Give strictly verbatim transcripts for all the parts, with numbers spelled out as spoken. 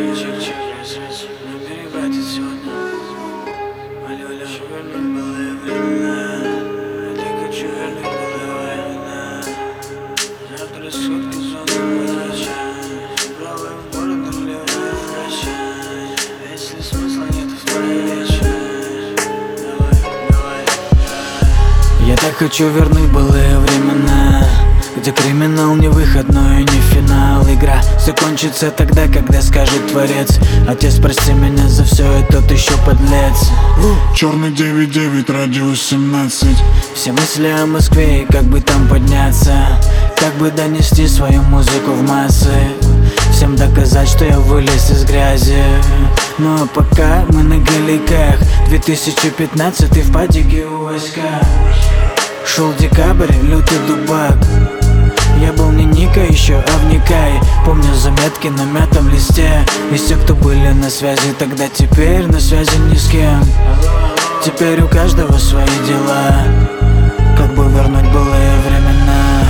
Чик-чик, красавчик, набери, братец, сегодня. Алло-алло, вернуть былые времена. Я хочу вернуть былые времена. Завтра сходка зона возвращай. Правая в бороду, левая в прощай. Если смысла нет в твоей речи, давай, давай, давай. Я так хочу вернуть былые времена, где криминал не выходной, не финал. Игра закончится тогда, когда скажет Творец: отец, прости меня за все, и тот еще подлец. Черный девять девять, радиус семнадцать. Все мысли о Москве и как бы там подняться, как бы донести свою музыку в массы, всем доказать, что я вылез из грязи. Ну а пока мы на галиках, две тысячи пятнадцатый в падике у войска. Шел декабрь, лютый дубак. Я был не Ника еще, а вникай. Помню заметки на мятом листе. И все, кто были на связи тогда, теперь на связи ни с кем. Теперь у каждого свои дела, как бы вернуть былые времена.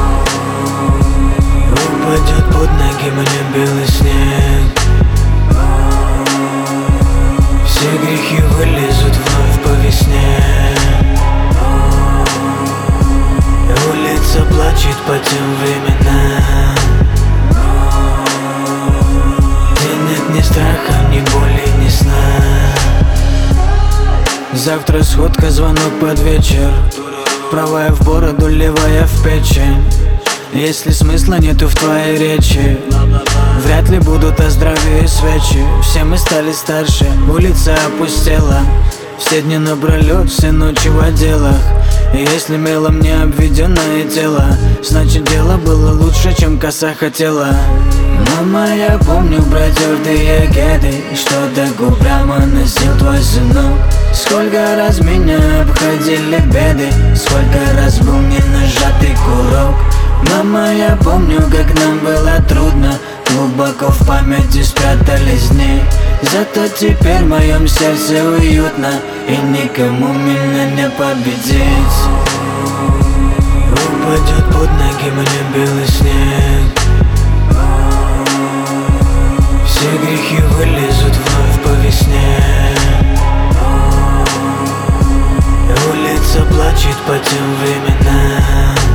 Упадет под ноги мне белый снег. Все грехи вылезут вновь по весне. Улица плачет по тем временам, где нет ни страха, ни боли, ни сна. Завтра сходка, звонок под вечер. Правая в бороду, левая в печень. Если смысла нету в твоей речи, вряд ли будут о здравии свечи. Все мы стали старше, улица опустела. Все дни напролет, все ночи в отделах. И если мелом не обведенное тело, значит дело было лучше, чем коса хотела. Мама, я помню протертые кеды, что до губ прямо носил твой сынок. Сколько раз меня обходили беды, сколько раз был не нажатый курок. Мама, я помню, как нам было трудно, глубоко в памяти спрятались дни. Зато теперь в моем сердце уютно, и никому меня не победить. Упадет под ноги мне белый снег. Все грехи вылезут вновь по весне. Улица плачет по тем временам,